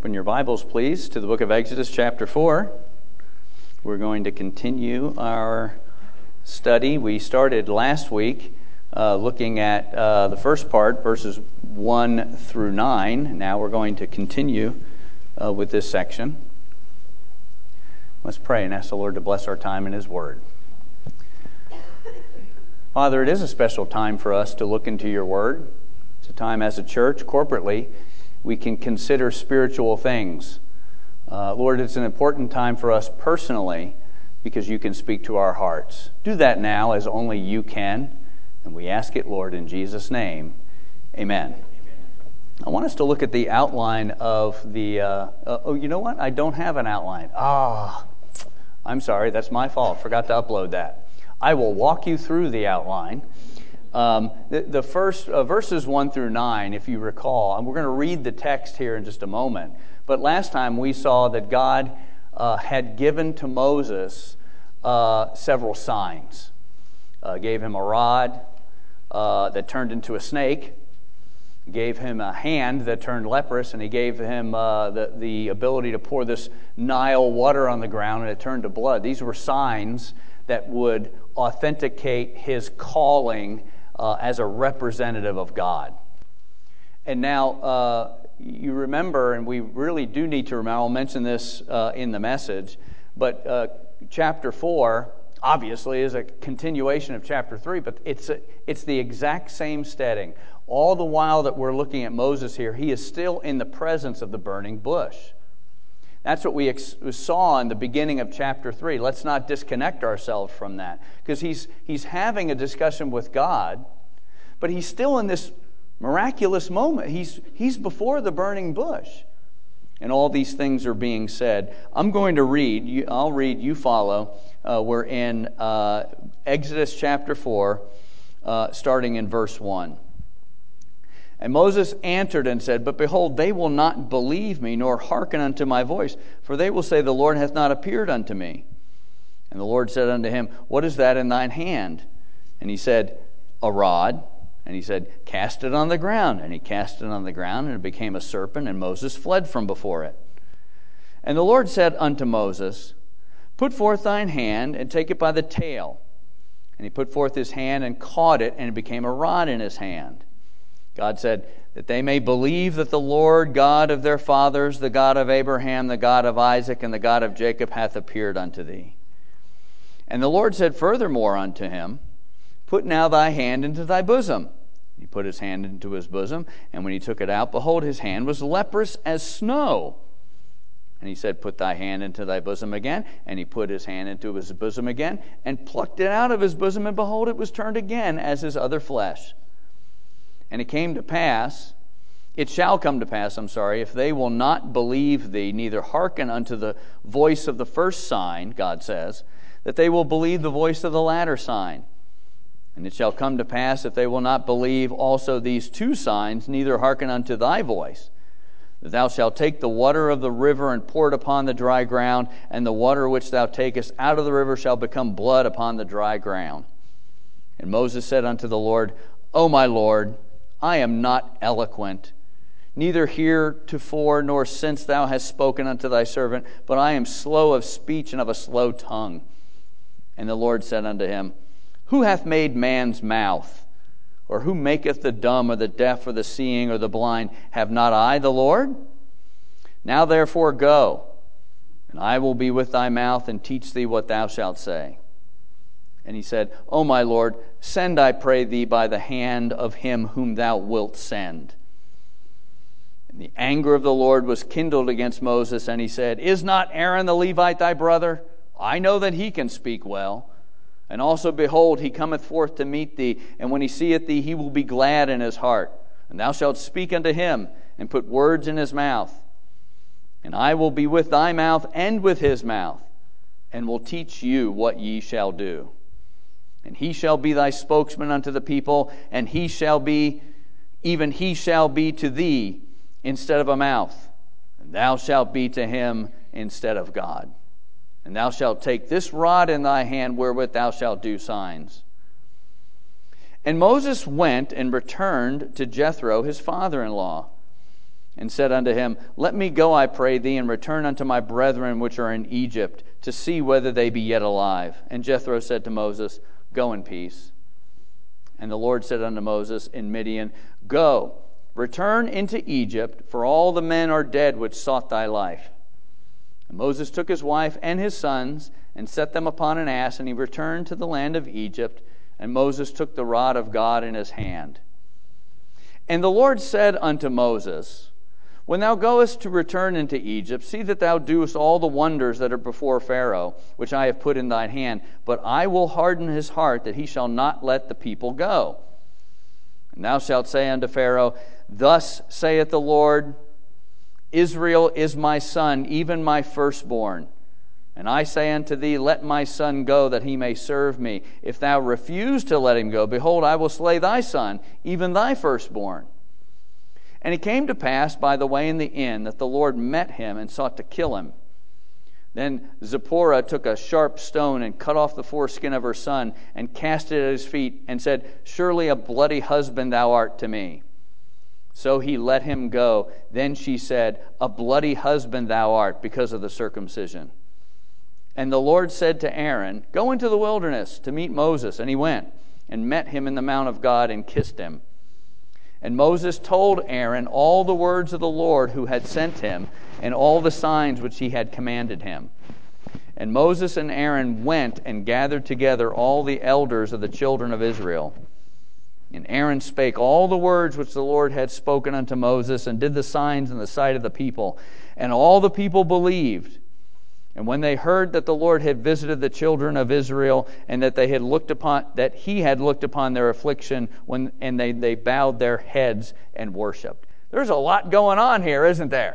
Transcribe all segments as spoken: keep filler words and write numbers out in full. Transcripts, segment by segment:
Open your Bibles, please, to the book of Exodus chapter four. We're going to continue our study. We started last week uh, looking at uh, the first part, verses one through nine. Now we're going to continue uh, with this section. Let's pray and ask the Lord to bless our time in His Word. Father, it is a special time for us to look into your Word. It's a time as a church, corporately, we can consider spiritual things. Uh, Lord, it's an important time for us personally because you can speak to our hearts. Do that now as only you can, and we ask it, Lord, in Jesus' name. Amen. Amen. I want us to look at the outline of the... Uh, uh, oh, you know what? I don't have an outline. Ah, oh, I'm sorry. That's my fault. Forgot to upload that. I will walk you through the outline. Um, the, the first uh, verses one through nine, if you recall, and we're going to read the text here in just a moment. But last time we saw that God uh, had given to Moses uh, several signs. Uh, gave him a rod uh, that turned into a snake, gave him a hand that turned leprous, and he gave him uh, the, the ability to pour this Nile water on the ground, and it turned to blood. These were signs that would authenticate his calling Uh, as a representative of God. And now, uh, you remember, and we really do need to remember, I'll mention this uh, in the message, but uh, chapter four, obviously, is a continuation of chapter three, but it's a, it's the exact same setting. All the while that we're looking at Moses here, he is still in the presence of the burning bush. That's what we ex- saw in the beginning of chapter three. Let's not disconnect ourselves from that. Because he's he's having a discussion with God, but he's still in this miraculous moment. He's, he's before the burning bush. And all these things are being said. I'm going to read. You, I'll read, you follow. Uh, we're in uh, Exodus chapter four, uh, starting in verse one. And Moses answered and said, But behold, they will not believe me, nor hearken unto my voice, for they will say, The Lord hath not appeared unto me. And the Lord said unto him, What is that in thine hand? And he said, A rod. And he said, Cast it on the ground. And he cast it on the ground, and it became a serpent, and Moses fled from before it. And the Lord said unto Moses, Put forth thine hand, and take it by the tail. And he put forth his hand, and caught it, and it became a rod in his hand. God said, That they may believe that the Lord God of their fathers, the God of Abraham, the God of Isaac, and the God of Jacob hath appeared unto thee. And the Lord said furthermore unto him, Put now thy hand into thy bosom. He put his hand into his bosom, and when he took it out, behold, his hand was leprous as snow. And he said, Put thy hand into thy bosom again. And he put his hand into his bosom again, and plucked it out of his bosom, and behold, it was turned again as his other flesh. And it came to pass, it shall come to pass, I'm sorry, if they will not believe thee, neither hearken unto the voice of the first sign, God says, that they will believe the voice of the latter sign. And it shall come to pass, if they will not believe also these two signs, neither hearken unto thy voice, that thou shalt take the water of the river and pour it upon the dry ground, and the water which thou takest out of the river shall become blood upon the dry ground. And Moses said unto the Lord, O my Lord, I am not eloquent, neither heretofore nor since thou hast spoken unto thy servant, but I am slow of speech and of a slow tongue. And the Lord said unto him, Who hath made man's mouth? Or who maketh the dumb, or the deaf, or the seeing, or the blind? Have not I the Lord? Now therefore go, and I will be with thy mouth, and teach thee what thou shalt say. And he said, O my Lord, send, I pray thee, by the hand of him whom thou wilt send. And the anger of the Lord was kindled against Moses, and he said, Is not Aaron the Levite thy brother? I know that he can speak well. And also, behold, he cometh forth to meet thee, and when he seeth thee, he will be glad in his heart. And thou shalt speak unto him, and put words in his mouth. And I will be with thy mouth and with his mouth, and will teach you what ye shall do. And he shall be thy spokesman unto the people, and he shall be, even he shall be to thee instead of a mouth, and thou shalt be to him instead of God. And thou shalt take this rod in thy hand, wherewith thou shalt do signs. And Moses went and returned to Jethro his father-in-law. and said unto him, Let me go, I pray thee, and return unto my brethren which are in Egypt, to see whether they be yet alive. And Jethro said to Moses, Go in peace. And the Lord said unto Moses in Midian, Go, return into Egypt, for all the men are dead which sought thy life. And Moses took his wife and his sons, and set them upon an ass, and he returned to the land of Egypt. And Moses took the rod of God in his hand. And the Lord said unto Moses, When thou goest to return into Egypt, see that thou doest all the wonders that are before Pharaoh, which I have put in thine hand. But I will harden his heart, that he shall not let the people go. And thou shalt say unto Pharaoh, Thus saith the Lord, Israel is my son, even my firstborn. And I say unto thee, Let my son go, that he may serve me. If thou refuse to let him go, behold, I will slay thy son, even thy firstborn. And it came to pass by the way in the inn that the Lord met him and sought to kill him. Then Zipporah took a sharp stone and cut off the foreskin of her son and cast it at his feet and said, Surely a bloody husband thou art to me. So he let him go. Then she said, A bloody husband thou art, because of the circumcision. And the Lord said to Aaron, Go into the wilderness to meet Moses. And he went and met him in the mount of God and kissed him. And Moses told Aaron all the words of the Lord who had sent him, and all the signs which he had commanded him. And Moses and Aaron went and gathered together all the elders of the children of Israel. And Aaron spake all the words which the Lord had spoken unto Moses, and did the signs in the sight of the people. And all the people believed. And when they heard that the Lord had visited the children of Israel, and that they had looked upon that he had looked upon their affliction, when and they, they bowed their heads and worshipped. There's a lot going on here, isn't there?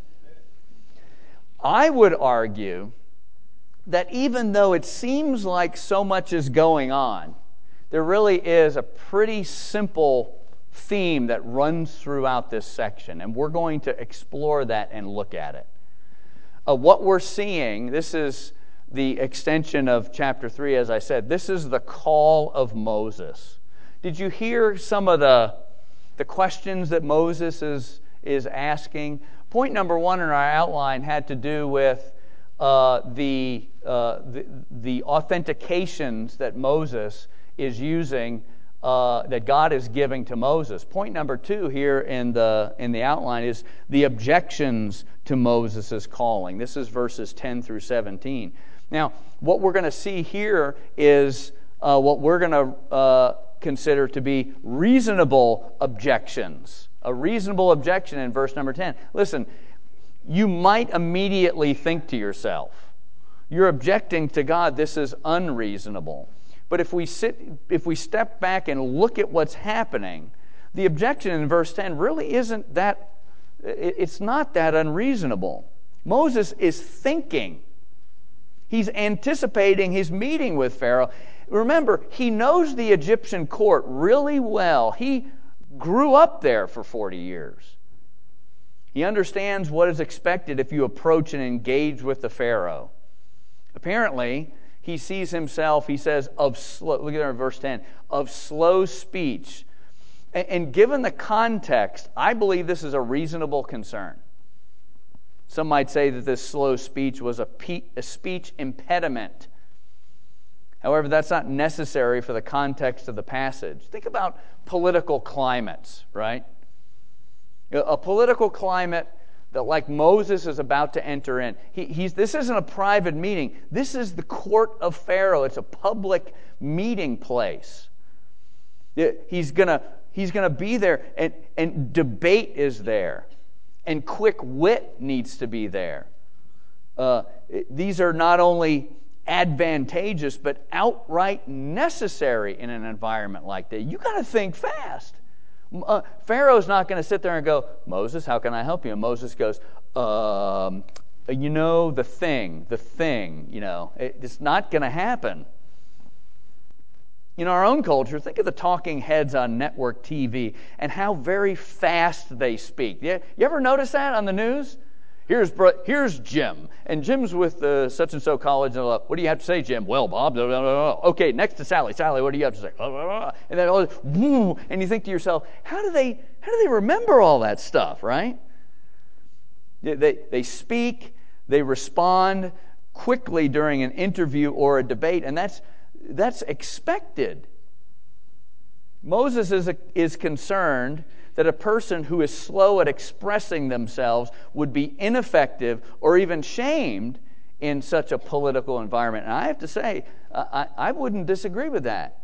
I would argue that even though it seems like so much is going on, there really is a pretty simple theme that runs throughout this section, and we're going to explore that and look at it. Uh, what we're seeing, this is the extension of chapter three, as I said. This is the call of Moses. Did you hear some of the, the questions that Moses is, is asking? Point number one in our outline had to do with uh, the, uh, the, the authentications that Moses is using, uh, that God is giving to Moses. Point number two here in the, in the outline is the objections to Moses' calling. This is verses ten through seventeen. Now, what we're going to see here is uh, what we're going to uh, consider to be reasonable objections. A reasonable objection in verse number ten. Listen, you might immediately think to yourself, you're objecting to God, this is unreasonable. But if we sit, if we step back and look at what's happening, the objection in verse ten really isn't that, it's not that unreasonable. Moses is thinking. He's anticipating his meeting with Pharaoh. Remember, he knows the Egyptian court really well. He grew up there for forty years. He understands what is expected if you approach and engage with the Pharaoh. Apparently, he sees himself, he says, of slow, look at there in verse ten, of slow speech. And, and given the context, I believe this is a reasonable concern. Some might say that this slow speech was a, pe- a speech impediment. However, that's not necessary for the context of the passage. Think about political climates, right? A political climate that, like Moses is about to enter in. He, he's, this isn't a private meeting. This is the court of Pharaoh. It's a public meeting place. He's gonna, he's gonna be there, and, and debate is there. And quick wit needs to be there. Uh, these are not only advantageous, but outright necessary in an environment like that. You got to think fast. Uh, Pharaoh's not going to sit there and go, Moses, how can I help you? And Moses goes, um, you know, the thing, the thing, you know, it, it's not going to happen. In our own culture, think of the talking heads on network T V and how very fast they speak. You, you ever notice that on the news? Here's here's Jim, and Jim's with the such and so college. And what do you have to say, Jim? Well, Bob. Blah, blah, blah. Okay, next to Sally. Sally, what do you have to say? Blah, blah, blah. And then all this, woo, and you think to yourself, how do they how do they remember all that stuff, right? They, they speak, they respond quickly during an interview or a debate, and that's, that's expected. Moses is, a, is concerned that a person who is slow at expressing themselves would be ineffective or even shamed in such a political environment. And I have to say, I, I wouldn't disagree with that.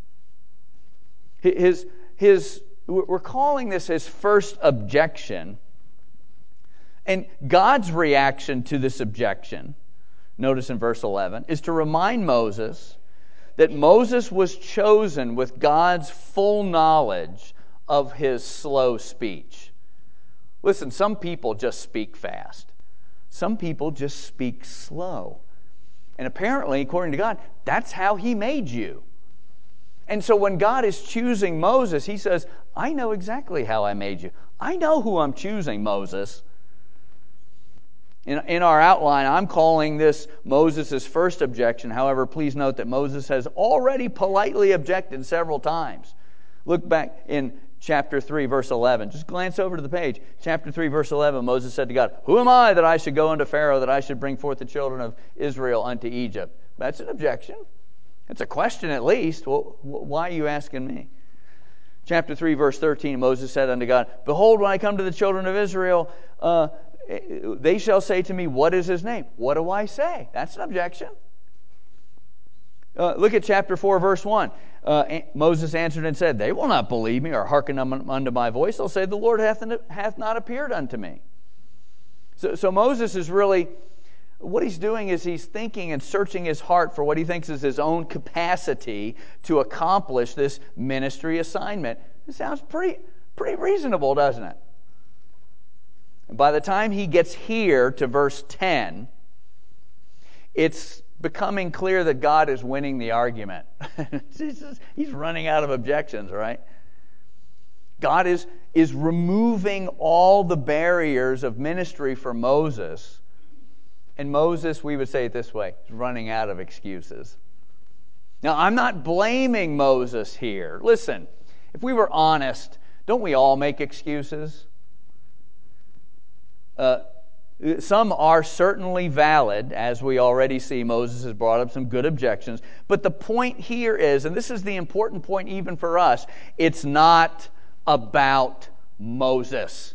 His, his, we're calling this his first objection. And God's reaction to this objection, notice in verse eleven, is to remind Moses that Moses was chosen with God's full knowledge of his slow speech. Listen, some people just speak fast. Some people just speak slow. And apparently, according to God, that's how He made you. And so when God is choosing Moses, He says, I know exactly how I made you. I know who I'm choosing, Moses. In, in our outline, I'm calling this Moses' first objection. However, please note that Moses has already politely objected several times. Look back in chapter three, verse eleven. Just glance over to the page. Chapter three, verse eleven, Moses said to God, Who am I that I should go unto Pharaoh, that I should bring forth the children of Israel unto Egypt? That's an objection. It's a question at least. Well, why are you asking me? Chapter three, verse thirteen, Moses said unto God, Behold, when I come to the children of Israel, uh, they shall say to me, What is his name? What do I say? That's an objection. Uh, look at chapter four, verse one. Uh, Moses answered and said, They will not believe me or hearken unto my voice. They'll say, The Lord hath, hath not appeared unto me. So, so Moses is really, what he's doing is he's thinking and searching his heart for what he thinks is his own capacity to accomplish this ministry assignment. It sounds pretty, pretty reasonable, doesn't it? And by the time he gets here to verse ten, it's becoming clear that God is winning the argument. He's running out of objections, right? God is, is removing all the barriers of ministry for Moses. And Moses, we would say it this way, is running out of excuses. Now, I'm not blaming Moses here. Listen, if we were honest, don't we all make excuses? Uh, Some are certainly valid, as we already see. Moses has brought up some good objections. But the point here is, and this is the important point even for us, it's not about Moses.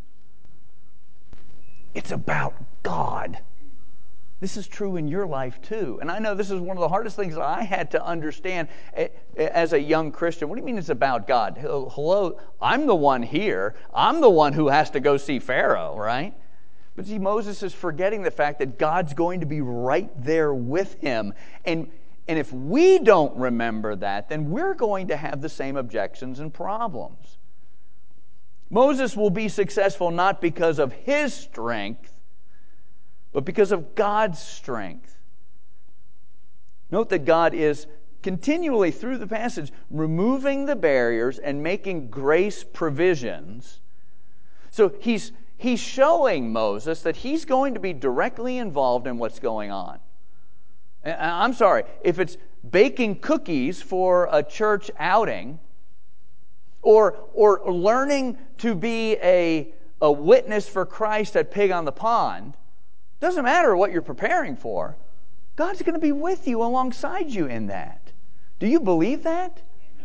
It's about God. This is true in your life too. And I know this is one of the hardest things that I had to understand as a young Christian. What do you mean it's about God? Hello, I'm the one here. I'm the one who has to go see Pharaoh, right? But see, Moses is forgetting the fact that God's going to be right there with him. And, and if we don't remember that, then we're going to have the same objections and problems. Moses will be successful not because of his strength, but because of God's strength. Note that God is continually, through the passage, removing the barriers and making grace provisions. So he's He's showing Moses that he's going to be directly involved in what's going on. And I'm sorry, if it's baking cookies for a church outing, or or learning to be a, a witness for Christ at Pig on the Pond, doesn't matter what you're preparing for. God's going to be with you, alongside you in that. Do you believe that?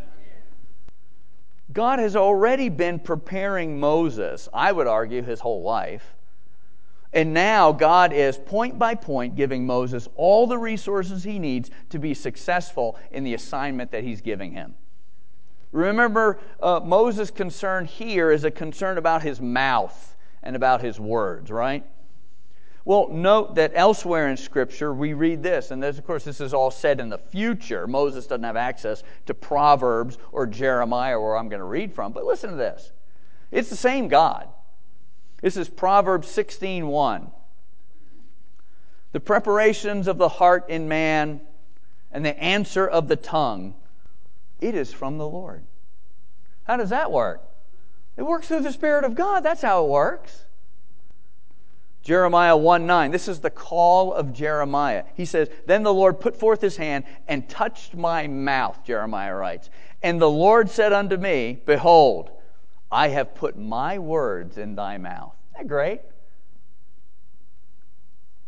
God has already been preparing Moses, I would argue, his whole life. And now God is point by point giving Moses all the resources he needs to be successful in the assignment that he's giving him. Remember, uh, Moses' concern here is a concern about his mouth and about his words, right? Well, note that elsewhere in Scripture we read this, and this, of course this is all said in the future. Moses doesn't have access to Proverbs or Jeremiah where I'm going to read from, but listen to this. It's the same God. This is Proverbs sixteen one. The preparations of the heart in man and the answer of the tongue, it is from the Lord. How does that work? It works through the Spirit of God. That's how it works. Jeremiah one nine, this is the call of Jeremiah. He says, Then the Lord put forth his hand and touched my mouth, Jeremiah writes. And the Lord said unto me, Behold, I have put my words in thy mouth. Isn't that great?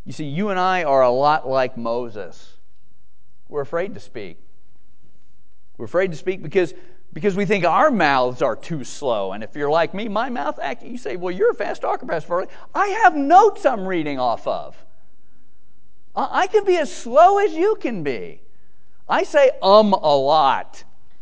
You see, you and I are a lot like Moses. We're afraid to speak. We're afraid to speak because, because we think our mouths are too slow. And if you're like me, my mouth, actually, you say, well, you're a fast talker, Pastor Farley. I have notes I'm reading off of. I can be as slow as you can be. I say um a lot.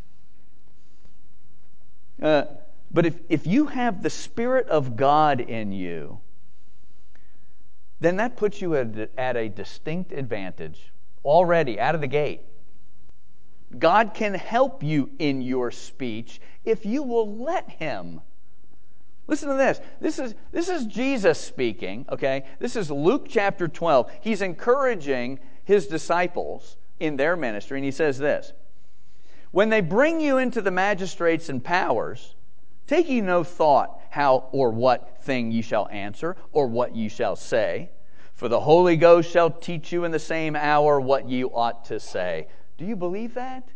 Uh, but if, if you have the Spirit of God in you, then that puts you at, at a distinct advantage already out of the gate. God can help you in your speech if you will let Him. Listen to this. This is, this is Jesus speaking, okay? This is Luke chapter twelve. He's encouraging His disciples in their ministry, and He says this: when they bring you into the magistrates and powers, take ye no thought how or what thing ye shall answer, or what ye shall say. For the Holy Ghost shall teach you in the same hour what ye ought to say. Do you believe that?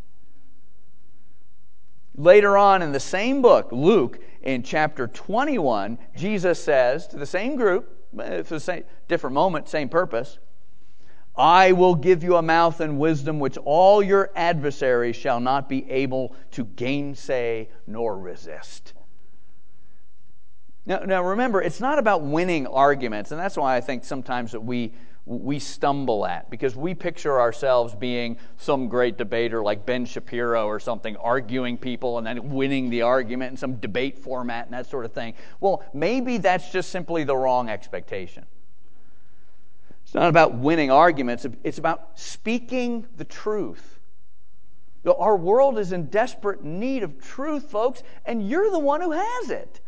Later on in the same book, Luke, in chapter twenty-one, Jesus says to the same group, for the same different moment, same purpose, I will give you a mouth and wisdom which all your adversaries shall not be able to gainsay nor resist. Now, now remember, it's not about winning arguments, and that's why I think sometimes that we we stumble at, because we picture ourselves being some great debater like Ben Shapiro or something, arguing people and then winning the argument in some debate format and that sort of thing. Well, maybe that's just simply the wrong expectation. It's not about winning arguments. It's about speaking the truth. Our world is in desperate need of truth, folks, and you're the one who has it.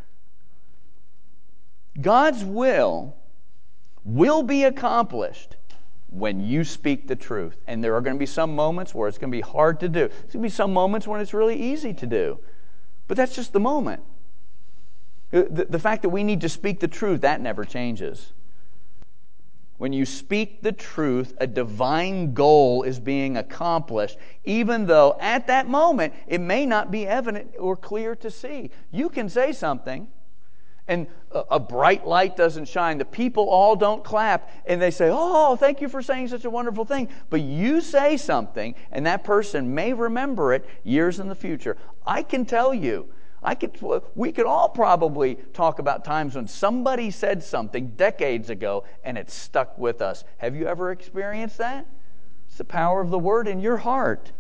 God's will will be accomplished when you speak the truth. And there are going to be some moments where it's going to be hard to do. There's going to be some moments when it's really easy to do. But that's just the moment. The, the fact that we need to speak the truth, that never changes. When you speak the truth, a divine goal is being accomplished, even though at that moment it may not be evident or clear to see. You can say something, and a bright light doesn't shine. The people all don't clap, and they say, oh, thank you for saying such a wonderful thing. But you say something, and that person may remember it years in the future. I can tell you, I could, we could all probably talk about times when somebody said something decades ago, and it stuck with us. Have you ever experienced that? It's the power of the Word in your heart.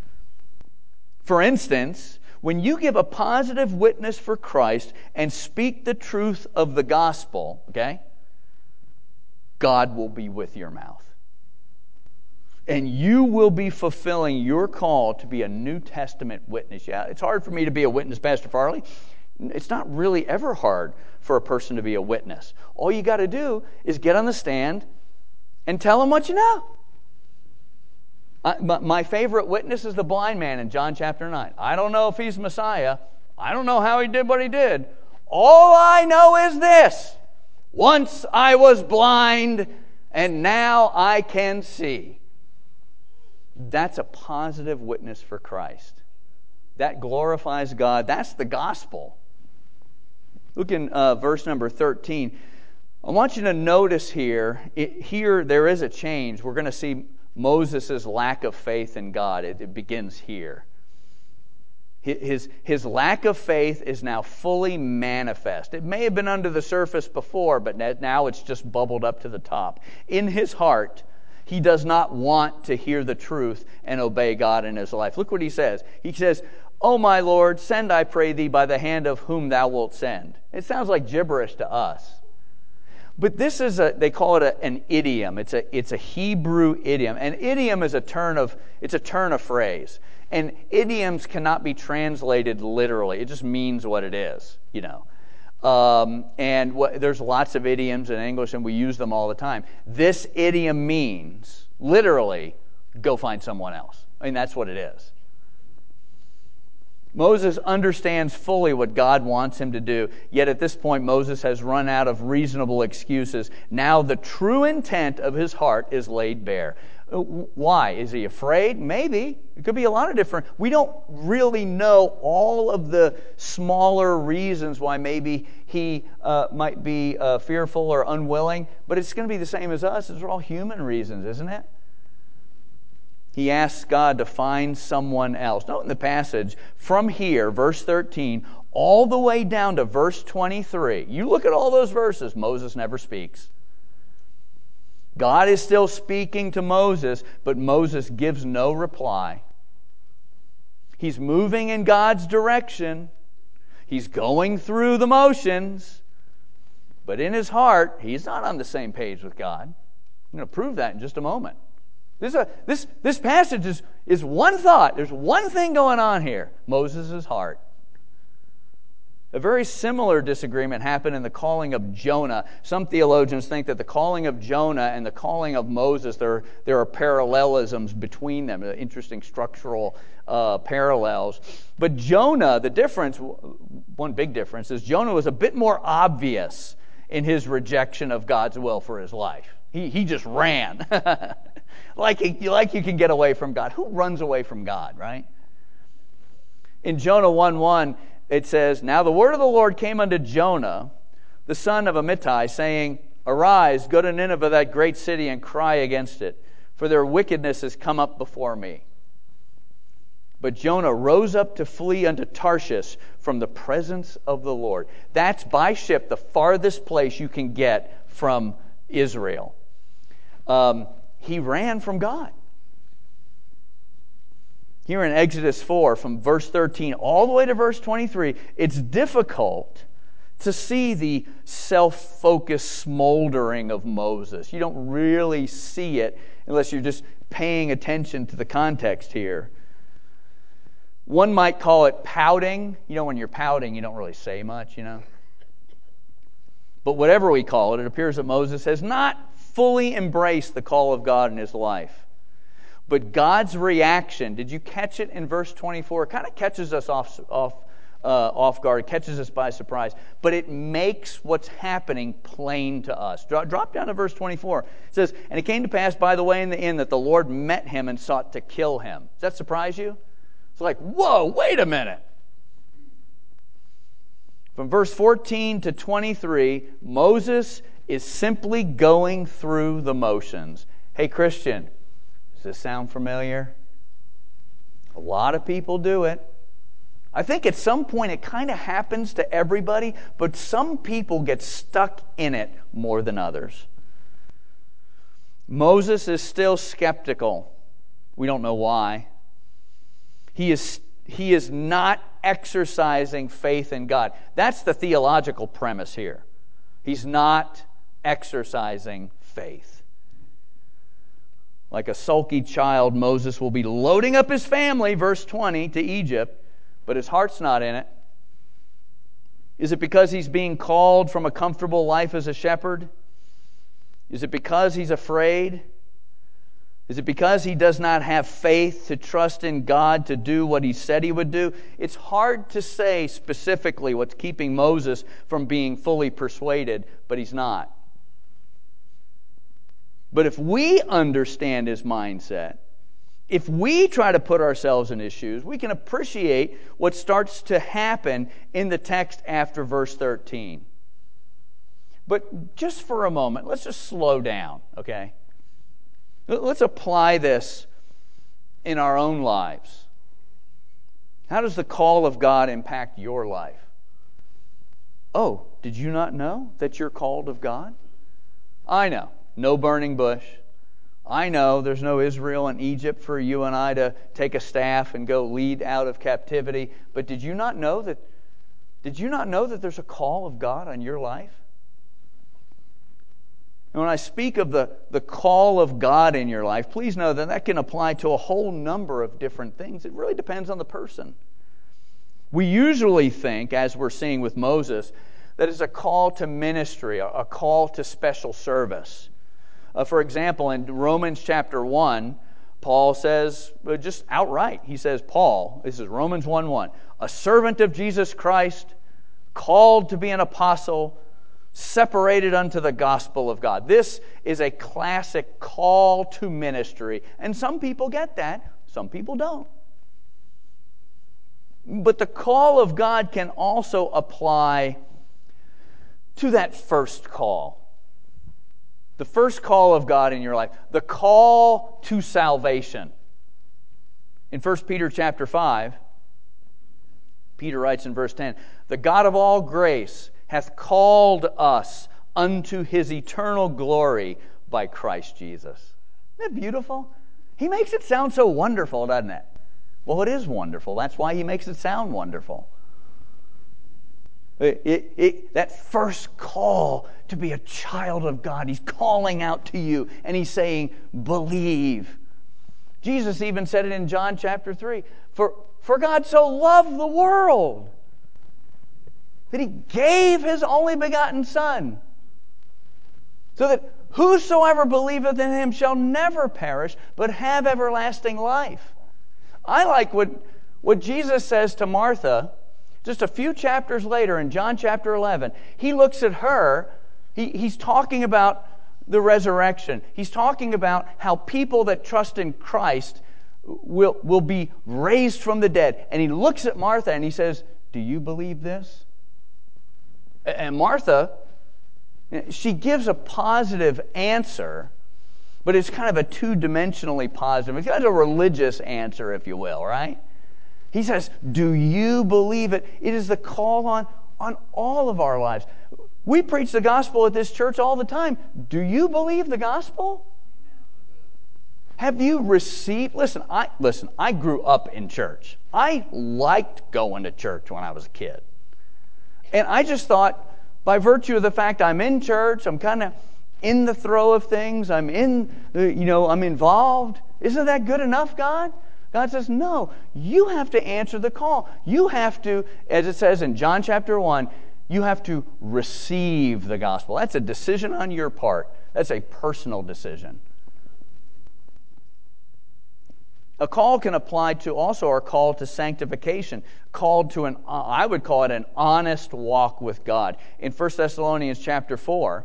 For instance, when you give a positive witness for Christ and speak the truth of the gospel, okay, God will be with your mouth. And you will be fulfilling your call to be a New Testament witness. Yeah, it's hard for me to be a witness, Pastor Farley. It's not really ever hard for a person to be a witness. All you got to do is get on the stand and tell them what you know. Uh, my favorite witness is the blind man in John chapter nine. I don't know if he's Messiah. I don't know how he did what he did. All I know is this: once I was blind, and now I can see. That's a positive witness for Christ. That glorifies God. That's the gospel. Look in uh, verse number thirteen. I want you to notice here, it, here there is a change. We're going to see Moses' lack of faith in God. It, it begins here. His, his lack of faith is now fully manifest. It may have been under the surface before, but now it's just bubbled up to the top. In his heart, he does not want to hear the truth and obey God in his life. Look what he says. He says, O my Lord, send, I pray thee, by the hand of whom thou wilt send. It sounds like gibberish to us. But this is a, they call it a, an idiom. It's a, it's a Hebrew idiom. An idiom is a turn of, it's a turn of phrase. And idioms cannot be translated literally. It just means what it is, you know. Um, and what, there's lots of idioms in English, and we use them all the time. This idiom means, literally, go find someone else. I mean, that's what it is. Moses understands fully what God wants him to do, yet at this point Moses has run out of reasonable excuses. Now the true intent of his heart is laid bare. Why? Is he afraid? Maybe. It could be a lot of different. We don't really know all of the smaller reasons why maybe he uh, might be uh, fearful or unwilling, but it's going to be the same as us. It's all human reasons, isn't it? He asks God to find someone else. Note in the passage, from here, verse thirteen, all the way down to verse twenty-three. You look at all those verses, Moses never speaks. God is still speaking to Moses, but Moses gives no reply. He's moving in God's direction. He's going through the motions. But in his heart, he's not on the same page with God. I'm going to prove that in just a moment. This, uh, this, this passage is, is one thought. There's one thing going on here. Moses' heart. A very similar disagreement happened in the calling of Jonah. Some theologians think that the calling of Jonah and the calling of Moses, there, there are parallelisms between them, interesting structural uh, parallels. But Jonah, the difference, one big difference, is Jonah was a bit more obvious in his rejection of God's will for his life. He, he just ran. like, like you can get away from God. Who runs away from God, right? In Jonah one one, it says, "Now the word of the Lord came unto Jonah, the son of Amittai, saying, Arise, go to Nineveh, that great city, and cry against it, for their wickedness has come up before me. But Jonah rose up to flee unto Tarshish from the presence of the Lord." That's by ship the farthest place you can get from Israel. Um, he ran from God. Here in Exodus four, from verse thirteen all the way to verse twenty-three, it's difficult to see the self-focused smoldering of Moses. You don't really see it unless you're just paying attention to the context here. One might call it pouting. You know, when you're pouting, you don't really say much, you know. But whatever we call it, it appears that Moses has not fully embraced the call of God in his life. But God's reaction, did you catch it in verse twenty-four? It kind of catches us off, off, uh, off guard. It catches us by surprise. But it makes what's happening plain to us. Drop, drop down to verse twenty-four. It says, "And it came to pass by the way in the inn that the Lord met him and sought to kill him." Does that surprise you? It's like, whoa, wait a minute. From verse fourteen to twenty-three, Moses is simply going through the motions. Hey, Christian, does this sound familiar? A lot of people do it. I think at some point it kind of happens to everybody, but some people get stuck in it more than others. Moses is still skeptical. We don't know why. He is, he is not exercising faith in God. That's the theological premise here. He's not exercising faith. Like a sulky child, Moses will be loading up his family, verse twenty, to Egypt, but his heart's not in it. Is it because he's being called from a comfortable life as a shepherd? Is it because he's afraid? Is it because he does not have faith to trust in God to do what he said he would do? It's hard to say specifically what's keeping Moses from being fully persuaded, but he's not. But if we understand his mindset, if we try to put ourselves in his shoes, we can appreciate what starts to happen in the text after verse thirteen. But just for a moment, let's just slow down, okay? Let's apply this in our own lives. How does the call of God impact your life? Oh, did you not know that you're called of God? I know. No burning bush. I know there's no Israel and Egypt for you and I to take a staff and go lead out of captivity. But did you not know that, did you not know that there's a call of God on your life? And when I speak of the, the call of God in your life, please know that that can apply to a whole number of different things. It really depends on the person. We usually think, as we're seeing with Moses, that it's a call to ministry, a call to special service. Uh, for example, in Romans chapter one, Paul says, uh, just outright, he says, Paul, this is Romans one one, a servant of Jesus Christ, called to be an apostle, separated unto the gospel of God. This is a classic call to ministry. And some people get that, some people don't. But the call of God can also apply to that first call. The first call of God in your life. The call to salvation. In First Peter chapter five, Peter writes in verse ten, "The God of all grace hath called us unto His eternal glory by Christ Jesus." Isn't that beautiful? He makes it sound so wonderful, doesn't it? Well, it is wonderful. That's why He makes it sound wonderful. It, it, it, that first call to be a child of God, He's calling out to you and He's saying, believe. Jesus even said it in John chapter three. For, for God so loved the world that He gave His only begotten Son, so that whosoever believeth in Him shall never perish, but have everlasting life. I like what, what Jesus says to Martha just a few chapters later in John chapter eleven. He looks at her, he, he's talking about the resurrection. He's talking about how people that trust in Christ will, will be raised from the dead. And He looks at Martha and He says, do you believe this? And Martha, she gives a positive answer, but it's kind of a two-dimensionally positive. It's kind of a religious answer, if you will, right? He says, do you believe it? It is the call on, on all of our lives. We preach the gospel at this church all the time. Do you believe the gospel? Have you received... Listen, I listen. I grew up in church. I liked going to church when I was a kid. And I just thought, by virtue of the fact I'm in church, I'm kind of in the throw of things, I'm in, you know, I'm involved. Isn't that good enough, God? God says, no, you have to answer the call. You have to, as it says in John chapter one, you have to receive the gospel. That's a decision on your part. That's a personal decision. A call can apply to also our call to sanctification, called to an, I would call it an honest walk with God. In First Thessalonians chapter four,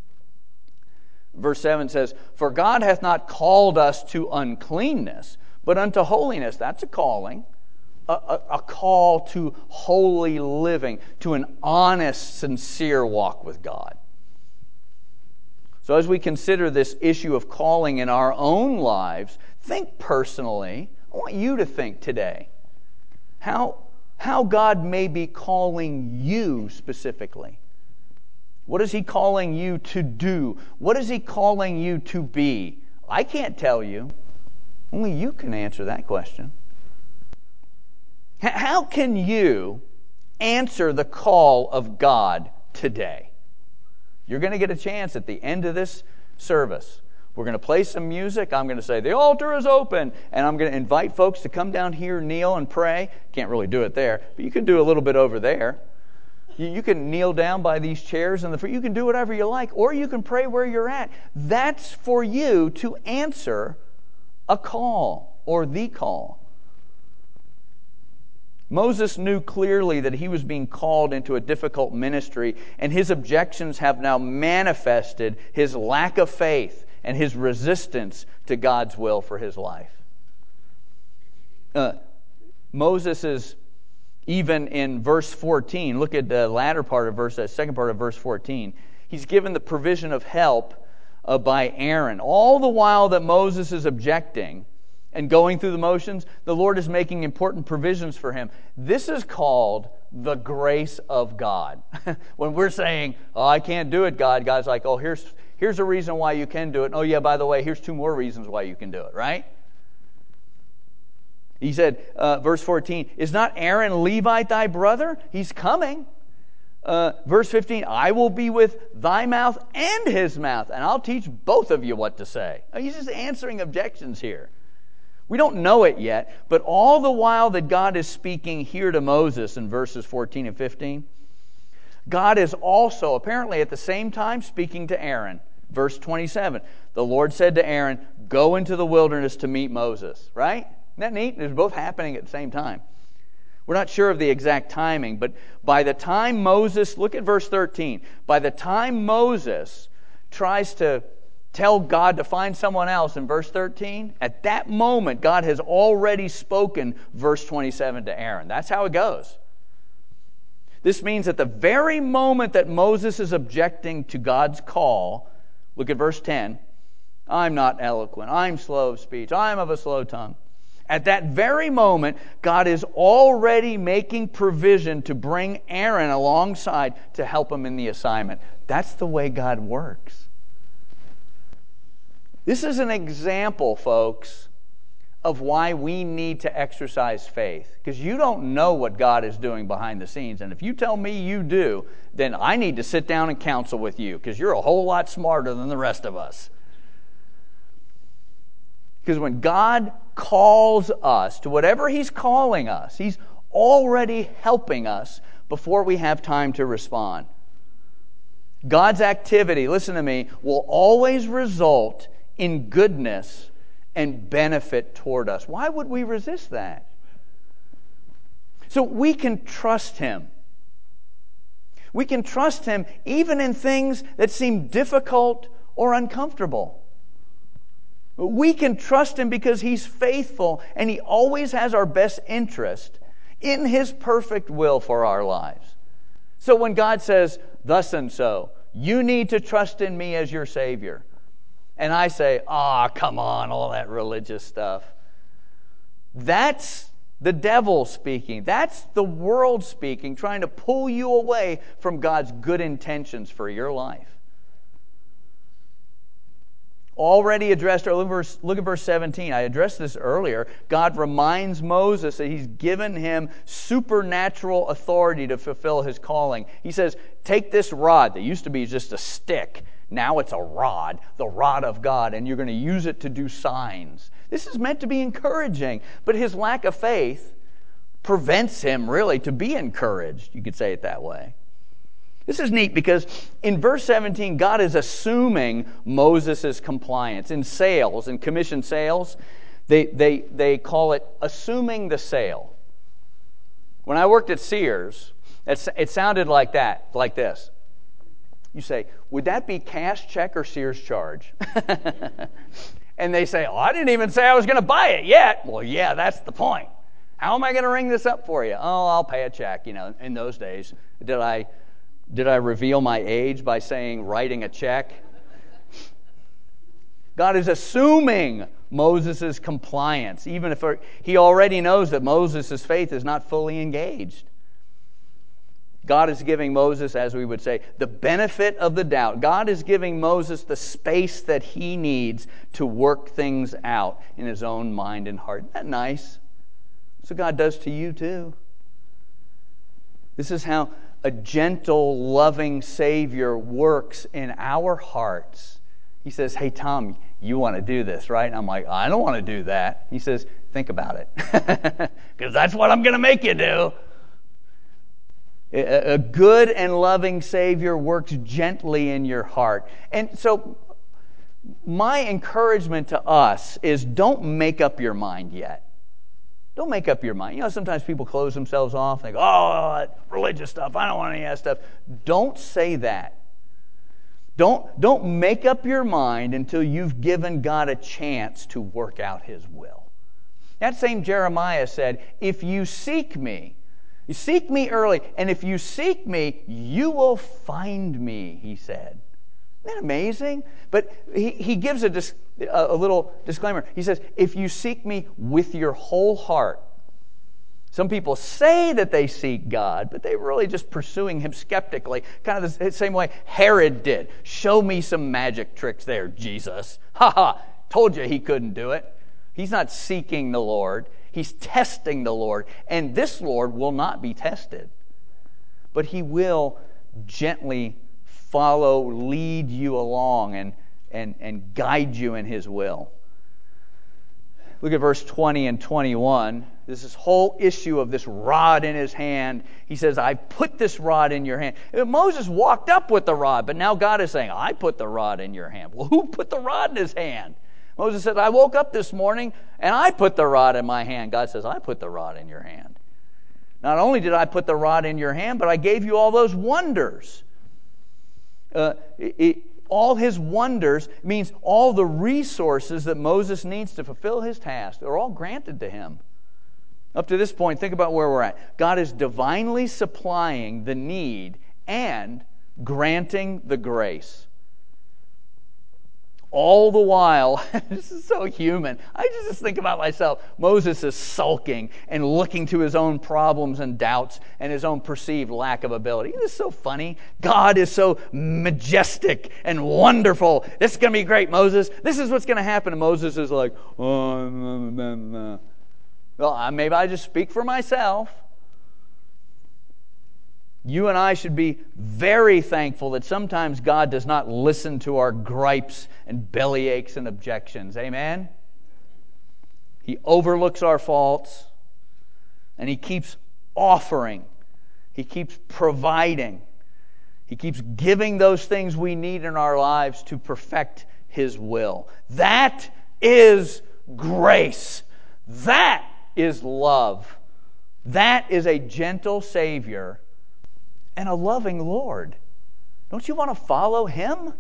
verse seven says, "For God hath not called us to uncleanness, but unto holiness." That's a calling. A, a, a call to holy living, to an honest, sincere walk with God. So as we consider this issue of calling in our own lives, think personally. I want you to think today how, how God may be calling you specifically. What is He calling you to do? What is He calling you to be? I can't tell you. Only you can answer that question. How can you answer the call of God today? You're going to get a chance at the end of this service. We're going to play some music. I'm going to say, the altar is open. And I'm going to invite folks to come down here, kneel and pray. Can't really do it there, but you can do a little bit over there. You, you can kneel down by these chairs in the front. You can do whatever you like, or you can pray where you're at. That's for you to answer a call or the call. Moses knew clearly that he was being called into a difficult ministry, and his objections have now manifested his lack of faith and his resistance to God's will for his life. Uh, Moses is, even in verse fourteen, look at the latter part of verse, the second part of verse fourteen. He's given the provision of help uh, by Aaron. All the while that Moses is objecting and going through the motions, the Lord is making important provisions for him. This is called the grace of God. When we're saying, oh, I can't do it, God, God's like, oh, here's here's a reason why you can do it. Oh, yeah, by the way, here's two more reasons why you can do it, right? He said, uh, verse fourteen, "Is not Aaron Levite thy brother?" He's coming. Uh, verse fifteen, "I will be with thy mouth and his mouth, and I'll teach both of you what to say." He's just answering objections here. We don't know it yet, but all the while that God is speaking here to Moses in verses fourteen and fifteen, God is also, apparently at the same time, speaking to Aaron. Verse twenty-seven, the Lord said to Aaron, "Go into the wilderness to meet Moses." Right? Isn't that neat? It's both happening at the same time. We're not sure of the exact timing, but by the time Moses, look at verse thirteen, by the time Moses tries to tell God to find someone else in verse thirteen, at that moment, God has already spoken verse twenty-seven to Aaron. That's how it goes. This means at the very moment that Moses is objecting to God's call, look at verse ten, I'm not eloquent, I'm slow of speech, I'm of a slow tongue. At that very moment, God is already making provision to bring Aaron alongside to help him in the assignment. That's the way God works. This is an example, folks, of why we need to exercise faith. Because you don't know what God is doing behind the scenes. And if you tell me you do, then I need to sit down and counsel with you, because you're a whole lot smarter than the rest of us. Because when God calls us to whatever He's calling us, He's already helping us before we have time to respond. God's activity, listen to me, will always result in goodness and benefit toward us. Why would we resist that? So we can trust Him. We can trust Him even in things that seem difficult or uncomfortable. We can trust Him because He's faithful and He always has our best interest in His perfect will for our lives. So when God says, thus and so, you need to trust in me as your Savior. And I say, ah, oh, come on, all that religious stuff. That's the devil speaking. That's the world speaking, trying to pull you away from God's good intentions for your life. Already addressed, or look at verse seventeen. I addressed this earlier. God reminds Moses that He's given him supernatural authority to fulfill his calling. He says, take this rod that used to be just a stick. Now it's a rod, the rod of God, and you're going to use it to do signs. This is meant to be encouraging, but his lack of faith prevents him really to be encouraged. You could say it that way. This is neat because in verse seventeen, God is assuming Moses' compliance. In sales, in commission sales, they, they, they call it assuming the sale. When I worked at Sears, it, it sounded like that, like this. You say, would that be cash, check, or Sears charge? And they say, oh, I didn't even say I was going to buy it yet. Well, yeah, that's the point. How am I going to ring this up for you? Oh, I'll pay a check. You know, in those days, did I... Did I reveal my age by saying writing a check? God is assuming Moses' compliance, even if he already knows that Moses' faith is not fully engaged. God is giving Moses, as we would say, the benefit of the doubt. God is giving Moses the space that he needs to work things out in his own mind and heart. Isn't that nice? That's what God does to you too. This is how a gentle, loving Savior works in our hearts. He says, hey, Tom, you want to do this, right? And I'm like, I don't want to do that. He says, think about it. Because that's what I'm going to make you do. A good and loving Savior works gently in your heart. And so my encouragement to us is don't make up your mind yet. Don't make up your mind. You know, sometimes people close themselves off. They go, oh, religious stuff. I don't want any of that stuff. Don't say that. Don't, don't make up your mind until you've given God a chance to work out His will. That same Jeremiah said, if you seek me, you seek me early, and if you seek me, you will find me, he said. Isn't that amazing? But he, he gives a, dis, a, a little disclaimer. He says, if you seek me with your whole heart. Some people say that they seek God, but they're really just pursuing Him skeptically, kind of the same way Herod did. Show me some magic tricks there, Jesus. Ha ha, told you he couldn't do it. He's not seeking the Lord. He's testing the Lord. And this Lord will not be tested. But He will gently follow, lead you along, and, and, and guide you in His will. Look at verse twenty and twenty-one. This is whole issue of this rod in his hand. He says, I put this rod in your hand. Moses walked up with the rod, but now God is saying, I put the rod in your hand. Well, who put the rod in his hand? Moses said, I woke up this morning and I put the rod in my hand. God says, I put the rod in your hand. Not only did I put the rod in your hand, but I gave you all those wonders. Uh, it, it, all His wonders means all the resources that Moses needs to fulfill his task. They're all granted to him. Up to this point, think about where we're at. God is divinely supplying the need and granting the grace. All the while, this is so human. I just think about myself. Moses is sulking and looking to his own problems and doubts and his own perceived lack of ability. This is so funny. God is so majestic and wonderful. This is going to be great, Moses. This is what's going to happen. And Moses is like, oh, no, no, no. Well, maybe I just speak for myself. You and I should be very thankful that sometimes God does not listen to our gripes and belly aches and objections. Amen? He overlooks our faults, and He keeps offering. He keeps providing. He keeps giving those things we need in our lives to perfect His will. That is grace. That is love. That is a gentle Savior and a loving Lord. Don't you want to follow Him?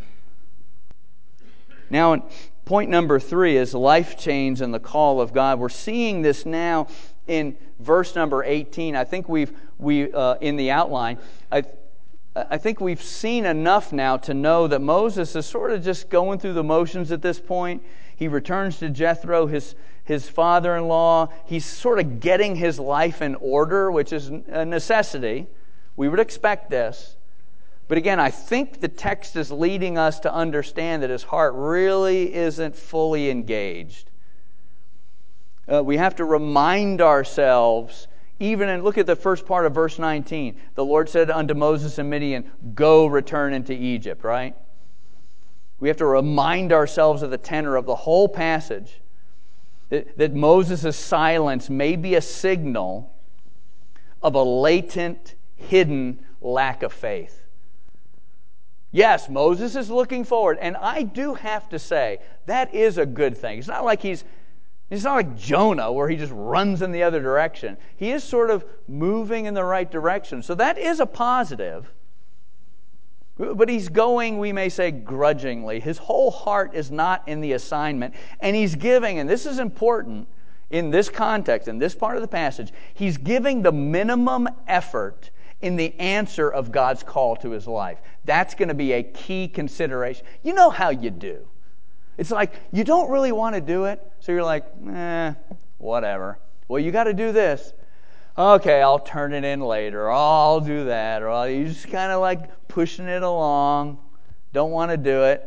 Now, point number three is life change and the call of God. We're seeing this now in verse number eighteen. I think we've we uh, in the outline. I I think we've seen enough now to know that Moses is sort of just going through the motions at this point. He returns to Jethro, his his father-in-law. He's sort of getting his life in order, which is a necessity. We would expect this. But again, I think the text is leading us to understand that his heart really isn't fully engaged. Uh, we have to remind ourselves, even and look at the first part of verse nineteen. The Lord said unto Moses and Midian, go return into Egypt, right? We have to remind ourselves of the tenor of the whole passage. That, that Moses' silence may be a signal of a latent, hidden lack of faith. Yes, Moses is looking forward, and I do have to say, that is a good thing. It's not like he's, it's not like Jonah where he just runs in the other direction. He is sort of moving in the right direction. So that is a positive. But he's going, we may say, grudgingly. His whole heart is not in the assignment, and he's giving, and this is important in this context, in this part of the passage, he's giving the minimum effort in the answer of God's call to his life. That's going to be a key consideration. You know how you do. It's like you don't really want to do it, so you're like, eh, whatever. Well, you got to do this. Okay, I'll turn it in later, or I'll do that, or you're just kind of like pushing it along. Don't want to do it.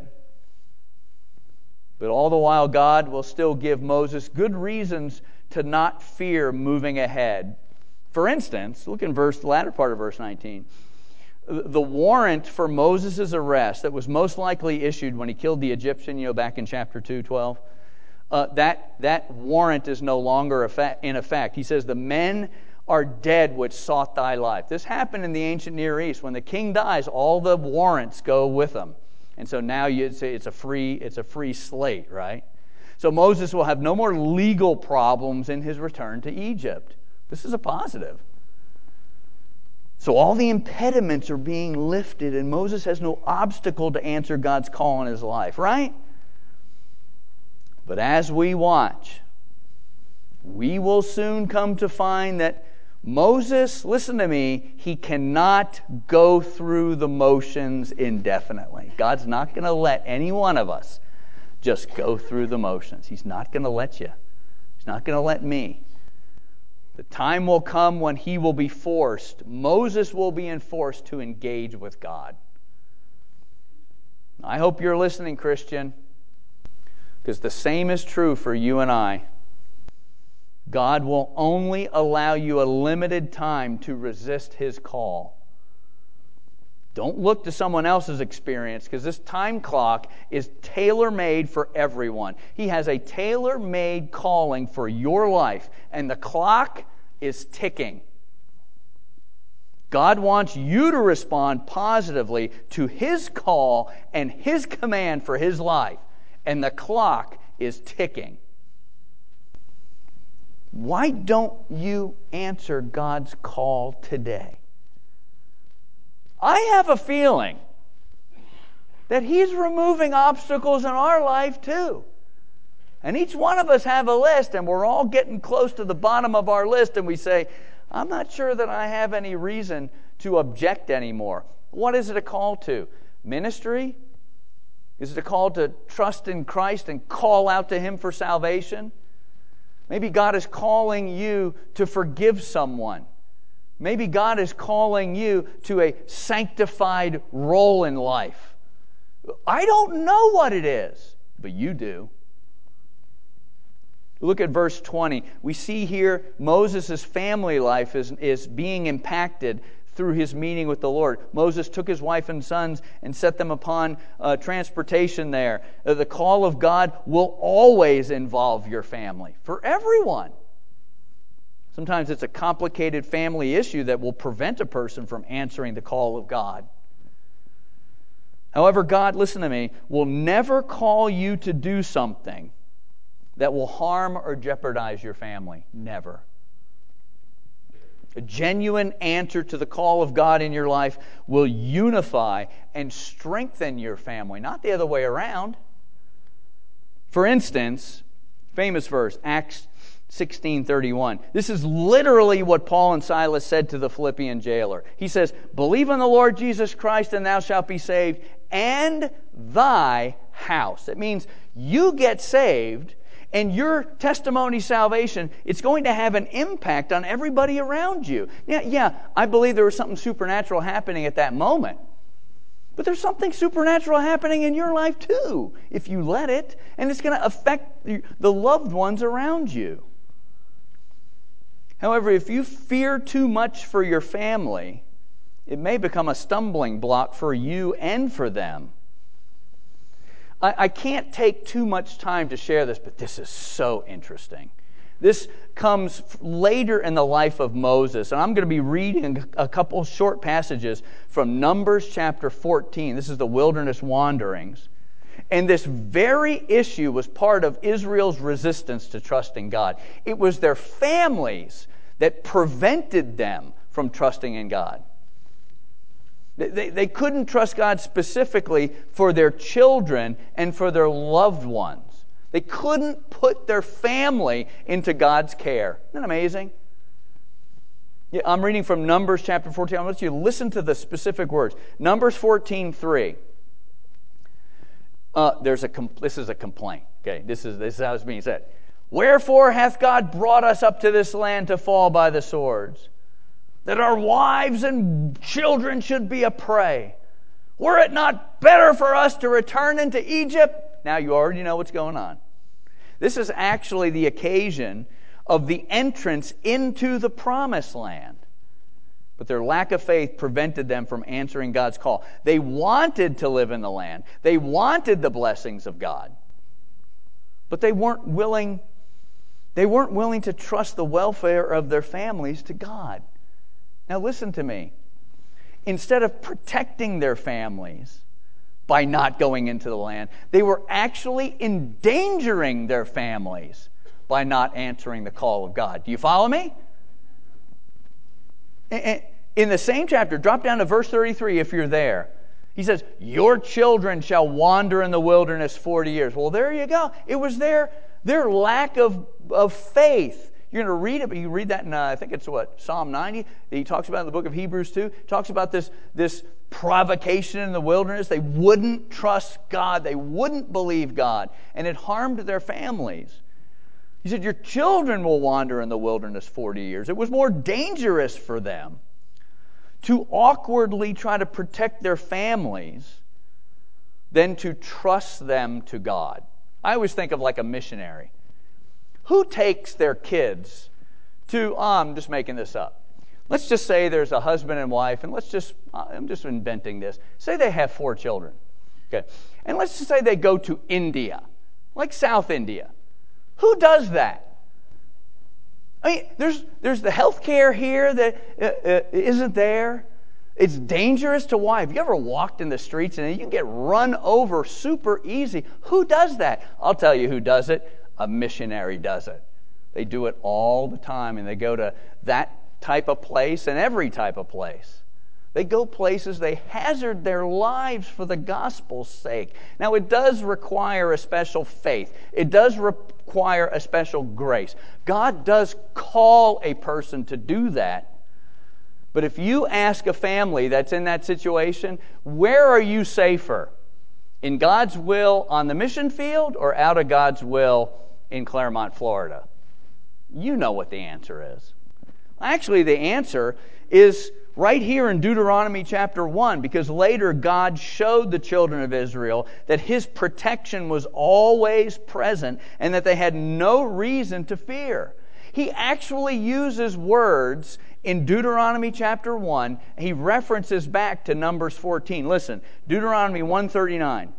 But all the while, God will still give Moses good reasons to not fear moving ahead. For instance, look in verse, the latter part of verse nineteen. The warrant for Moses' arrest that was most likely issued when he killed the Egyptian, you know, back in chapter two, twelve, uh, that, that warrant is no longer in effect. He says, the men are dead which sought thy life. This happened in the ancient Near East. When the king dies, all the warrants go with him. And so now you'd say it's a free, it's a free slate, right? So Moses will have no more legal problems in his return to Egypt. This is a positive. So all the impediments are being lifted, and Moses has no obstacle to answer God's call in his life, right? But as we watch, we will soon come to find that Moses, listen to me, he cannot go through the motions indefinitely. God's not going to let any one of us just go through the motions. He's not going to let you. He's not going to let me. The time will come when he will be forced, Moses will be enforced to engage with God. I hope you're listening, Christian, because the same is true for you and I. God will only allow you a limited time to resist His call. Don't look to someone else's experience, because this time clock is tailor-made for everyone. He has a tailor-made calling for your life, and the clock is ticking. God wants you to respond positively to His call and His command for His life, and the clock is ticking. Why don't you answer God's call today? I have a feeling that He's removing obstacles in our life too. And each one of us have a list, and we're all getting close to the bottom of our list, and we say, I'm not sure that I have any reason to object anymore. What is it a call to? Ministry? Is it a call to trust in Christ and call out to Him for salvation? Maybe God is calling you to forgive someone. Maybe God is calling you to a sanctified role in life. I don't know what it is, but you do. Look at verse twenty. We see here Moses' family life is, is being impacted through his meeting with the Lord. Moses took his wife and sons and set them upon uh, transportation there. Uh, the call of God will always involve your family, for everyone. Sometimes it's a complicated family issue that will prevent a person from answering the call of God. However, God, listen to me, will never call you to do something that will harm or jeopardize your family. Never. A genuine answer to the call of God in your life will unify and strengthen your family, not the other way around. For instance, famous verse, Acts sixteen thirty-one. This is literally what Paul and Silas said to the Philippian jailer. He says, believe on the Lord Jesus Christ and thou shalt be saved, and thy house. It means you get saved, and your testimony salvation, it's going to have an impact on everybody around you. Yeah, yeah, I believe there was something supernatural happening at that moment. But there's something supernatural happening in your life too, if you let it. And it's going to affect the loved ones around you. However, if you fear too much for your family, it may become a stumbling block for you and for them. I can't take too much time to share this, but this is so interesting. This comes later in the life of Moses, and I'm going to be reading a couple short passages from Numbers chapter fourteen. This is the wilderness wanderings. And this very issue was part of Israel's resistance to trusting God. It was their families that prevented them from trusting in God. They, they couldn't trust God specifically for their children and for their loved ones. They couldn't put their family into God's care. Isn't that amazing? Yeah, I'm reading from Numbers chapter fourteen. I want you to listen to the specific words. Numbers fourteen three. Uh, there's a compl- this is a complaint. Okay, this is this is how it's being said. Wherefore hath God brought us up to this land to fall by the swords, that our wives and children should be a prey? Were it not better for us to return into Egypt? Now you already know what's going on. This is actually the occasion of the entrance into the promised land. But their lack of faith prevented them from answering God's call. They wanted to live in the land. They wanted the blessings of God. But they weren't willing, they weren't willing to trust the welfare of their families to God. Now listen to me. Instead of protecting their families by not going into the land, they were actually endangering their families by not answering the call of God. Do you follow me? In the same chapter, drop down to verse thirty-three if you're there. He says, your children shall wander in the wilderness forty years. Well, there you go. It was their, their lack of, of faith. You're going to read it, but you read that in, uh, I think it's what, Psalm ninety. He talks about in the book of Hebrews too. He talks about this, this provocation in the wilderness. They wouldn't trust God. They wouldn't believe God. And it harmed their families. He said, your children will wander in the wilderness forty years. It was more dangerous for them to awkwardly try to protect their families than to trust them to God. I always think of like a missionary. Who takes their kids to, oh, I'm just making this up. Let's just say there's a husband and wife, and let's just, I'm just inventing this. Say they have four children. Okay. And let's just say they go to India, like South India. Who does that? I mean, there's there's the health care here that uh, uh, isn't there. It's dangerous to walk. Have you ever walked in the streets and you can get run over super easy? Who does that? I'll tell you who does it. A missionary does it. They do it all the time, and they go to that type of place and every type of place. They go places, they hazard their lives for the gospel's sake. Now, it does require a special faith. It does require a special grace. God does call a person to do that. But if you ask a family that's in that situation, where are you safer? In God's will on the mission field or out of God's will in Claremont, Florida? You know what the answer is. Actually, the answer is right here in Deuteronomy chapter one, because later God showed the children of Israel that His protection was always present and that they had no reason to fear. He actually uses words in Deuteronomy chapter one. He references back to Numbers fourteen. Listen, Deuteronomy one thirty-nine.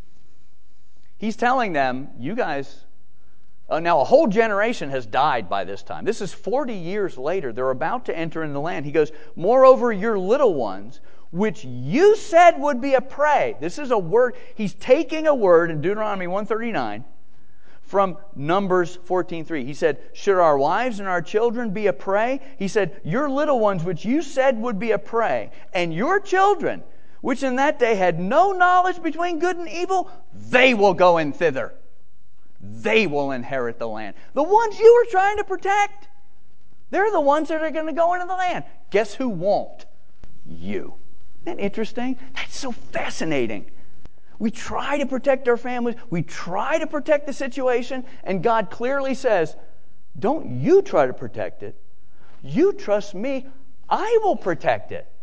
He's telling them, you guys... Uh, now, a whole generation has died by this time. This is forty years later. They're about to enter into the land. He goes, moreover, your little ones, which you said would be a prey. This is a word. He's taking a word in Deuteronomy one thirty-nine from Numbers fourteen three. He said, should our wives and our children be a prey? He said, your little ones, which you said would be a prey, and your children, which in that day had no knowledge between good and evil, they will go in thither. They will inherit the land. The ones you were trying to protect, they're the ones that are going to go into the land. Guess who won't? You. Isn't that interesting? That's so fascinating. We try to protect our families. We try to protect the situation. And God clearly says, don't you try to protect it. You trust me. I will protect it.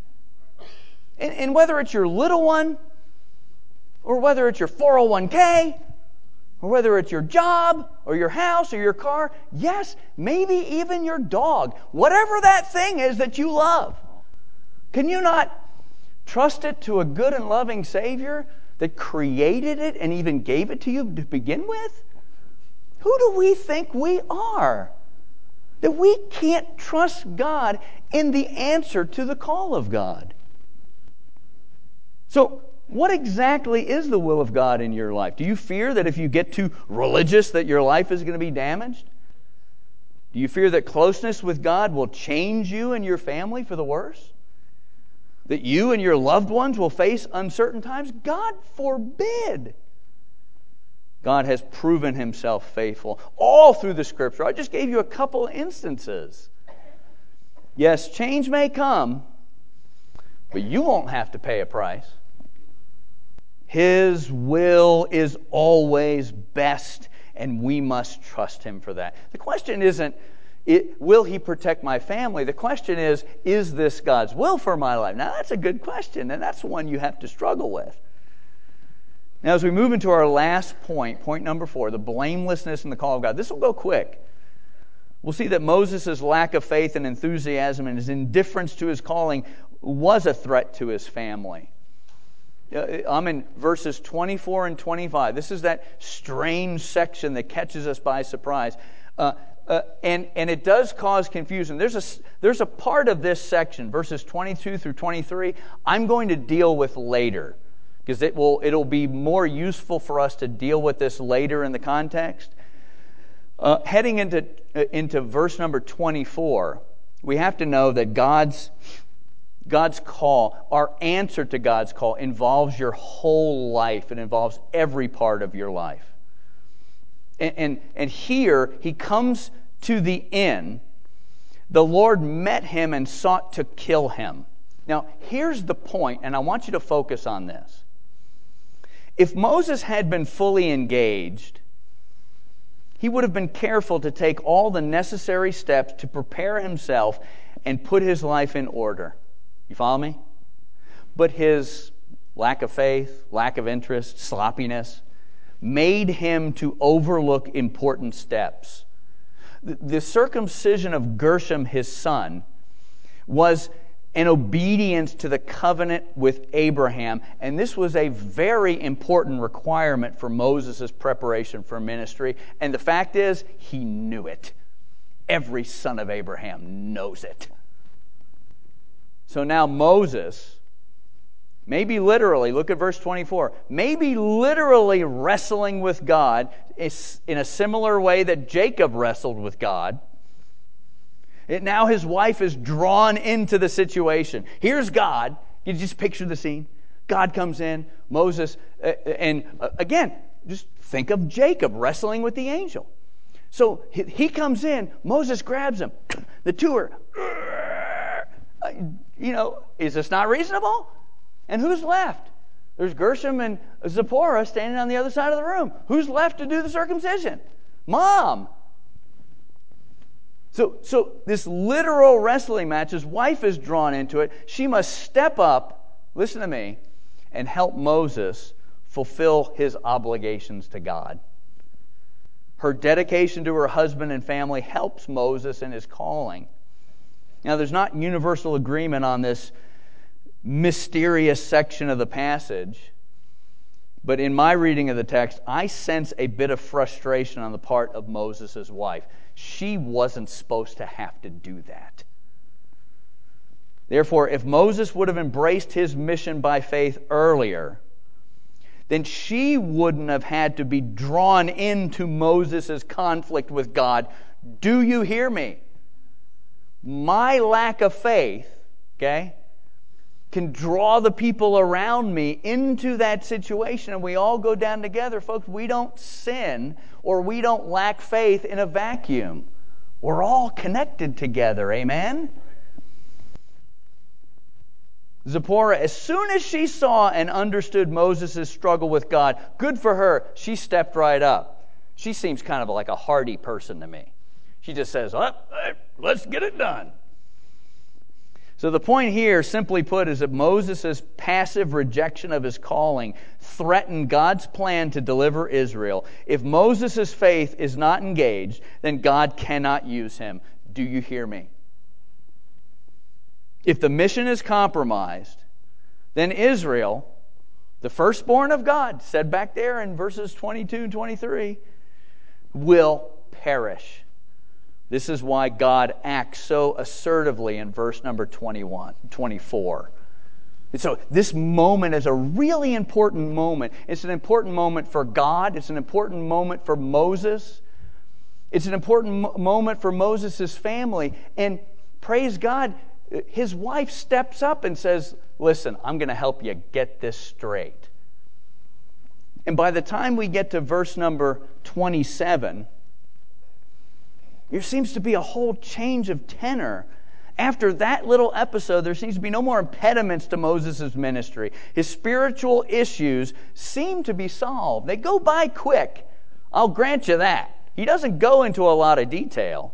And, and whether it's your little one, or whether it's your four oh one k, or whether it's your job, or your house, or your car, yes, maybe even your dog, whatever that thing is that you love. Can you not trust it to a good and loving Savior that created it and even gave it to you to begin with? Who do we think we are that we can't trust God in the answer to the call of God? So, what exactly is the will of God in your life? Do you fear that if you get too religious that your life is going to be damaged? Do you fear that closeness with God will change you and your family for the worse? That you and your loved ones will face uncertain times? God forbid. God has proven Himself faithful all through the Scripture. I just gave you a couple instances. Yes, change may come, but you won't have to pay a price. His will is always best, and we must trust Him for that. The question isn't, it, will He protect my family? The question is, is this God's will for my life? Now, that's a good question, and that's one you have to struggle with. Now, as we move into our last point, point number four, the blamelessness and the call of God, this will go quick. We'll see that Moses' lack of faith and enthusiasm and his indifference to his calling was a threat to his family. I'm in verses twenty-four and twenty-five. This is that strange section that catches us by surprise. Uh, uh, and, and it does cause confusion. There's a, there's a part of this section, verses twenty-two through twenty-three, I'm going to deal with later. Because it will, it'll be more useful for us to deal with this later in the context. Uh, heading into, uh, into verse number twenty-four, we have to know that God's God's call, our answer to God's call, involves your whole life. It involves every part of your life. And, and, and here, he comes to the inn. The Lord met him and sought to kill him. Now, here's the point, and I want you to focus on this. If Moses had been fully engaged, he would have been careful to take all the necessary steps to prepare himself and put his life in order. You follow me? But his lack of faith, lack of interest, sloppiness, made him to overlook important steps. The circumcision of Gershom, his son, was an obedience to the covenant with Abraham, and this was a very important requirement for Moses' preparation for ministry, and the fact is, he knew it. Every son of Abraham knows it. So now Moses, maybe literally, look at verse twenty-four, maybe literally wrestling with God in a similar way that Jacob wrestled with God, It, now his wife is drawn into the situation. Here's God. You just picture the scene. God comes in, Moses, uh, and uh, again, just think of Jacob wrestling with the angel. So he, he comes in, Moses grabs him. The two are, uh, you know, is this not reasonable? And who's left? There's Gershom and Zipporah standing on the other side of the room. Who's left to do the circumcision? Mom. So, so this literal wrestling match, his wife is drawn into it. She must step up, listen to me, and help Moses fulfill his obligations to God. Her dedication to her husband and family helps Moses in his calling. Now, there's not universal agreement on this mysterious section of the passage, but in my reading of the text, I sense a bit of frustration on the part of Moses' wife. She wasn't supposed to have to do that. Therefore, if Moses would have embraced his mission by faith earlier, then she wouldn't have had to be drawn into Moses' conflict with God. Do you hear me? My lack of faith, okay, can draw the people around me into that situation, and we all go down together. Folks, we don't sin or we don't lack faith in a vacuum. We're all connected together, amen? Zipporah, as soon as she saw and understood Moses' struggle with God, good for her, she stepped right up. She seems kind of like a hardy person to me. She just says, oh, let's get it done. So the point here, simply put, is that Moses' passive rejection of his calling threatened God's plan to deliver Israel. If Moses' faith is not engaged, then God cannot use him. Do you hear me? If the mission is compromised, then Israel, the firstborn of God, said back there in verses twenty-two and twenty-three, will perish. This is why God acts so assertively in verse number twenty-one, twenty-four. And so this moment is a really important moment. It's an important moment for God. It's an important moment for Moses. It's an important mo- moment for Moses' family. And praise God, his wife steps up and says, listen, I'm going to help you get this straight. And by the time we get to verse number twenty-seven, there seems to be a whole change of tenor. After that little episode, there seems to be no more impediments to Moses' ministry. His spiritual issues seem to be solved. They go by quick. I'll grant you that. He doesn't go into a lot of detail.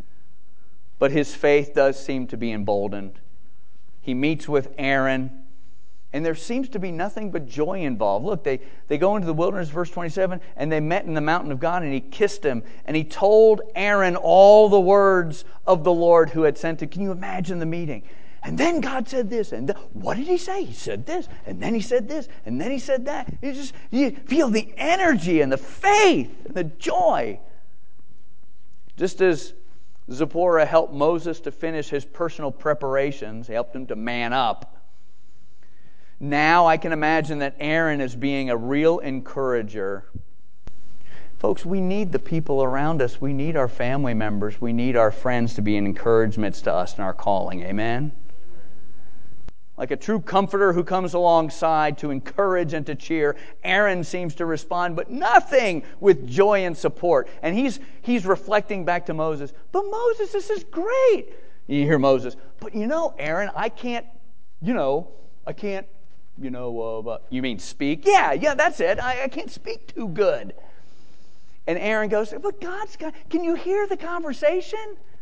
But his faith does seem to be emboldened. He meets with Aaron, and there seems to be nothing but joy involved. Look, they, they go into the wilderness, verse twenty-seven, and they met in the mountain of God, and he kissed him, and he told Aaron all the words of the Lord who had sent him. Can you imagine the meeting? And then God said this, and th- what did he say? He said this, and then he said this, and then he said that. You just you feel the energy and the faith and the joy. Just as Zipporah helped Moses to finish his personal preparations, helped him to man up. Now I can imagine that Aaron is being a real encourager. Folks, we need the people around us. We need our family members. We need our friends to be an encouragement to us in our calling. Amen? Like a true comforter who comes alongside to encourage and to cheer, Aaron seems to respond, but nothing with joy and support. And he's he's reflecting back to Moses, but Moses, this is great. You hear Moses, but you know, Aaron, I can't, you know, I can't, you know, uh, you mean speak? Yeah, yeah, that's it. I, I can't speak too good. And Aaron goes, but God's got, can you hear the conversation?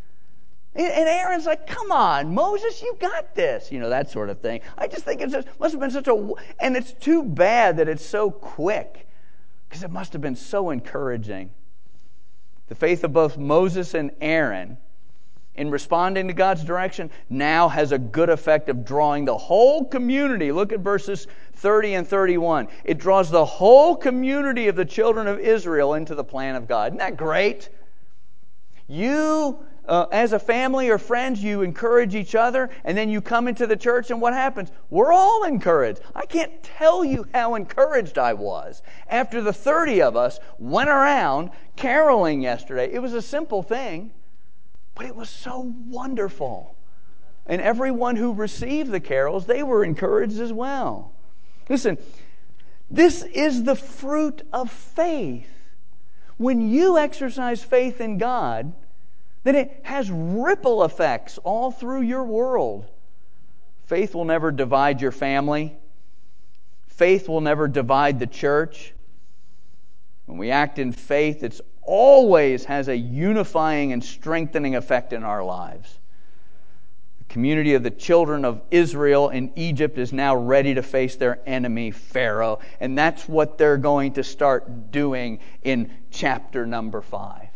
And Aaron's like, come on, Moses, you got this. You know, that sort of thing. I just think it must have been such a... And it's too bad that it's so quick, because it must have been so encouraging. The faith of both Moses and Aaron in responding to God's direction now has a good effect of drawing the whole community. Look at verses thirty and thirty-one. It draws the whole community of the children of Israel into the plan of God. Isn't that great? You... Uh, as a family or friends, you encourage each other, and then you come into the church, and what happens? We're all encouraged. I can't tell you how encouraged I was after the thirty of us went around caroling yesterday. It was a simple thing, But it was so wonderful. And everyone who received the carols, they were encouraged as well. Listen, this is the fruit of faith. When you exercise faith in God, then it has ripple effects all through your world. Faith will never divide your family. Faith will never divide the church. When we act in faith, it always has a unifying and strengthening effect in our lives. The community of the children of Israel in Egypt is now ready to face their enemy, Pharaoh. And that's what they're going to start doing in chapter number five.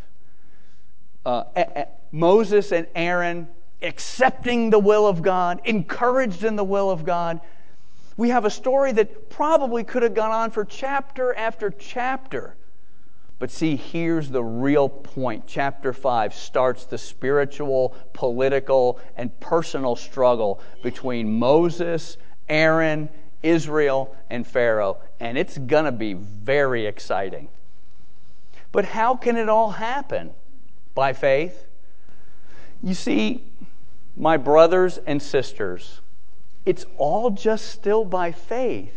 Uh, Moses and Aaron accepting the will of God, encouraged in the will of God. We have a story that probably could have gone on for chapter after chapter. But see, here's the real point. Chapter five starts the spiritual, political, and personal struggle between Moses, Aaron, Israel, and Pharaoh. And it's going to be very exciting. But how can it all happen? By faith? You see, my brothers and sisters, it's all just still by faith.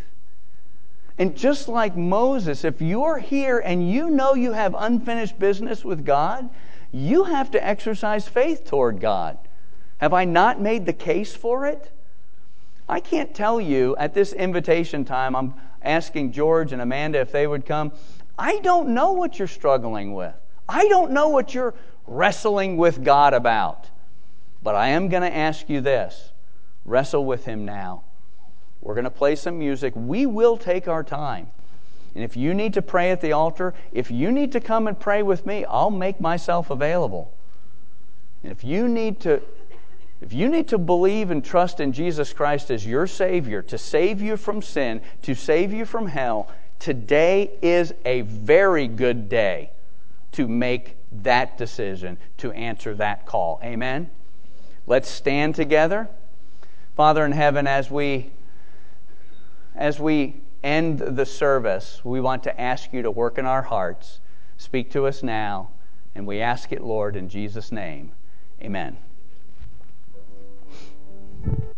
And just like Moses, if you're here and you know you have unfinished business with God, you have to exercise faith toward God. Have I not made the case for it? I can't tell you at this invitation time, I'm asking George and Amanda if they would come. I don't know what you're struggling with. I don't know what you're wrestling with God about. But I am going to ask you this. Wrestle with Him now. We're going to play some music. We will take our time. And if you need to pray at the altar, if you need to come and pray with me, I'll make myself available. And if you need to, if you need to believe and trust in Jesus Christ as your Savior, to save you from sin, to save you from hell, today is a very good day to make that decision, to answer that call. Amen? Let's stand together. Father in heaven, as we as we end the service, we want to ask you to work in our hearts. Speak to us now, and we ask it, Lord, in Jesus' name. Amen.